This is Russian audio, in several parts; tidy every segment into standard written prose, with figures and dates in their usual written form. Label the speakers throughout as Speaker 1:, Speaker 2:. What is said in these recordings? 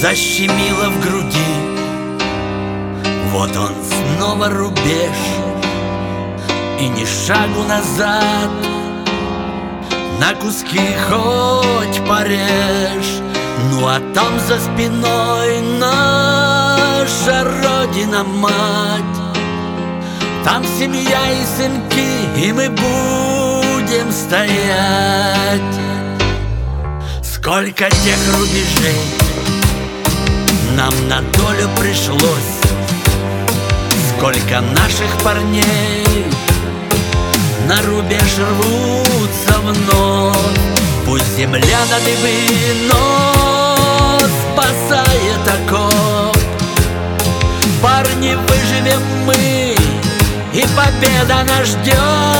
Speaker 1: защемило в груди. Вот он снова рубеж, и ни шагу назад. На куски хоть порежь, ну а там за спиной наша Родина-мать. Там семья и сынки, и мы будем стоять. Сколько тех рубежей нам на долю пришлось, сколько наших парней на рубеж рвутся вновь. Пусть земля на дыбы, но спасает окоп. Парни, выживем мы, и победа нас ждет.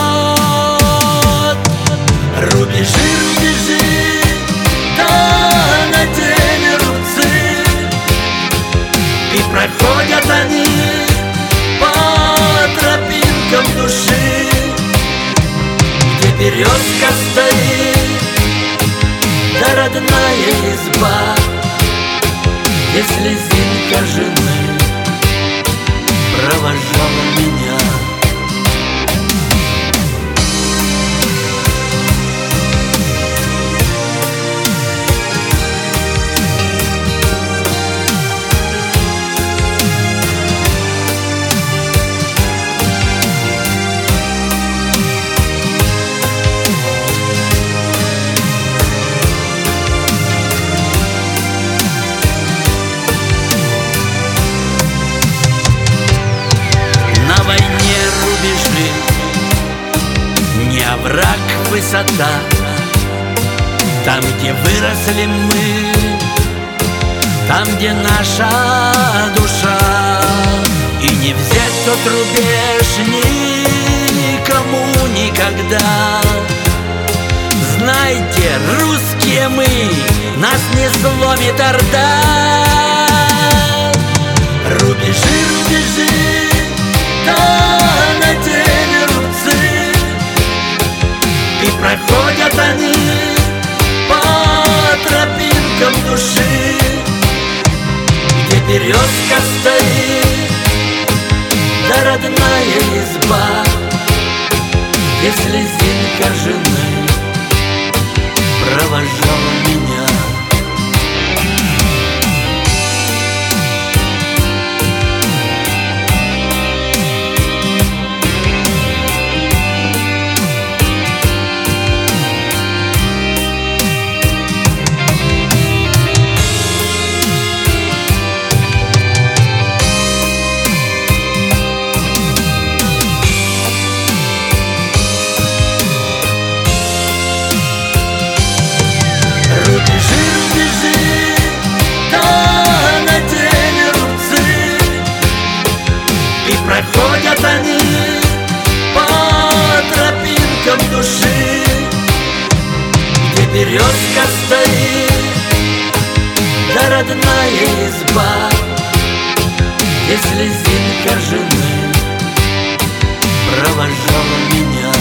Speaker 1: Рубежи, рубежи, да на день рубцы, и проходят они по тропинкам души, где березка стоит, да родная изба, где слезинка жены провожала меня. Не овраг, высота, там, где выросли мы, там, где наша душа. И не взять тот рубеж никому никогда. Знайте, русские мы, нас не сломит орда. Рубежи, рубежи, да на день рубцы, и проходят они по тропинкам души, где березка стоит, да родная изба, где слезинка жены провожала меня. Проходят они по тропинкам души, где березка стоит, да родная изба, где слезинка жены провожала меня.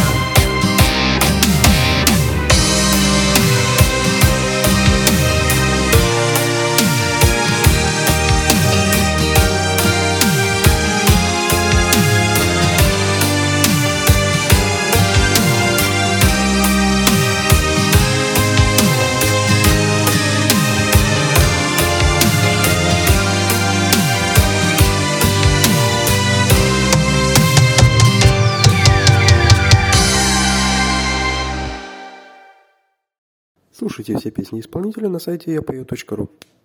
Speaker 2: Слушайте все песни исполнителя на сайте yapою.ru.